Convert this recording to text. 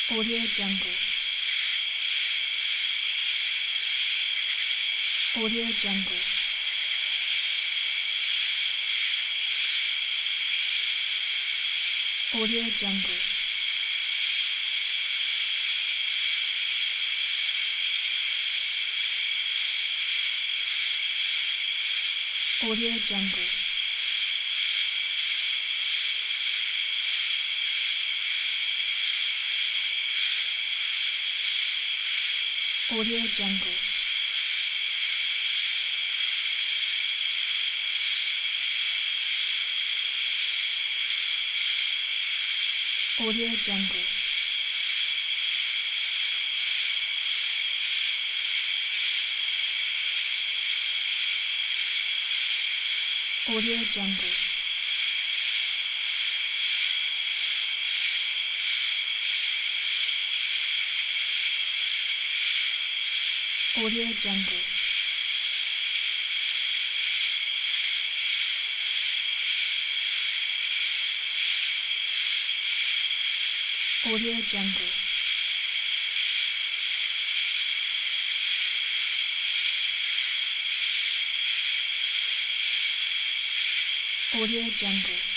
Audio Jungle. Audio Jungle. Audio Jungle. Audio Jungle. Audio Jungle. Audio Jungle. Audio Jungle. Audio Jungle. Audio Jungle. Audio Jungle.